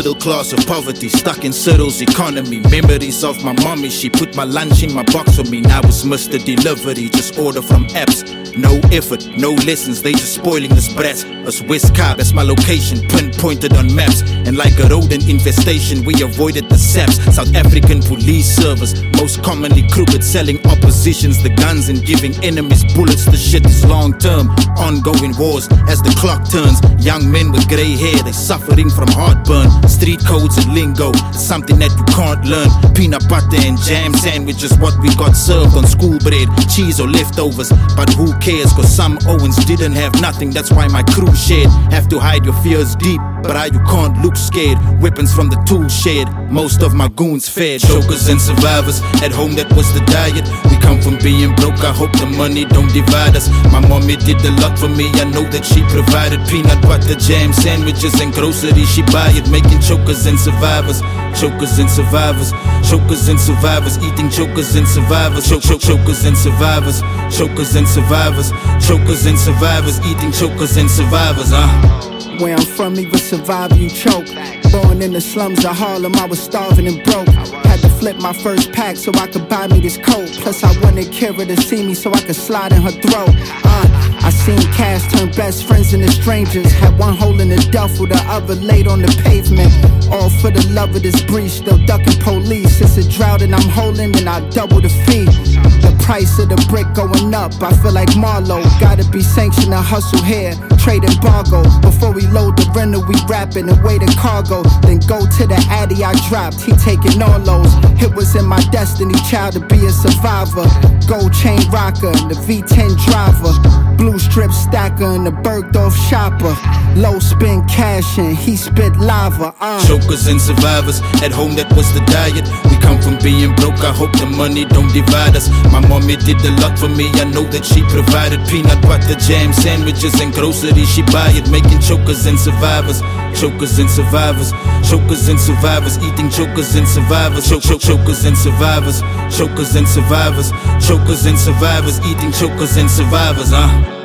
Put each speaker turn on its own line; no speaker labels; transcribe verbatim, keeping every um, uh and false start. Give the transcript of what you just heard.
middle class of poverty, stuck in Cyril's economy. Memories of my mommy, she put my lunch in my box for me. Now it's Mister Delivery, just order from apps. No effort, no lessons, they just spoiling this brat. Us West Cape, that's my location, pinpointed on maps. And like a rodent infestation, we avoided the saps. South African police service, most commonly crooked, selling oppositions the guns and giving enemies bullets. The shit is long term, ongoing wars as the clock turns. Young men with grey hair, they suffering from heartburn. Street codes and lingo, something that you can't learn. Peanut butter and jam sandwiches, what we got served on school bread, cheese or leftovers. But who cares, cause some Owens didn't have nothing, that's why my crew shared. Have to hide your fears deep, but I you can't look scared. Weapons from the tool shed, most of my goons fed. Chokers and survivors, at home that was the diet. We come from being broke, I hope the money don't divide us. My mommy did a lot for me, I know that she provided. Peanut butter, jam, sandwiches and groceries, she buy it. Making chokers and survivors, chokers and survivors, chokers and survivors, eating chokers and survivors, choke, choke, chokers and survivors, chokers and survivors, chokers and survivors, eating chokers and survivors, huh?
Where I'm from, either survive or you choke. Born in the slums of Harlem, I was starving and broke. Had to flip my first pack so I could buy me this coat. Plus I wanted Kira to see me so I could slide in her throat. uh, I seen cash turn best friends into strangers. Had one hole in the duffel, the other laid on the pavement. All for the love of this breeze, still ducking police. It's a drought and I'm holding and I double the fee. The price of the brick going up, I feel like Marlowe. Gotta be sanctioned to hustle here, trade embargo. Before we load the rental, we rapping and weigh the cargo. Then go to the addy I dropped, he taking all those. It was in my destiny, child, to be a survivor. Gold chain rocker, the V ten driver. Blue strip stacker and the Bergdorf shopper. Low spin cash and he spit lava, uh.
Chokers and survivors, at home that was the diet. We come from being broke, I hope the money don't divide us. My mommy did a lot for me, I know that she provided. Peanut butter, jam, sandwiches and groceries, she buy it. Making chokers and survivors, chokers and survivors, chokers and survivors, eating chokers and survivors, choke, choke, chokers and survivors, chokers and survivors, chokers and survivors, eating chokers and survivors, huh?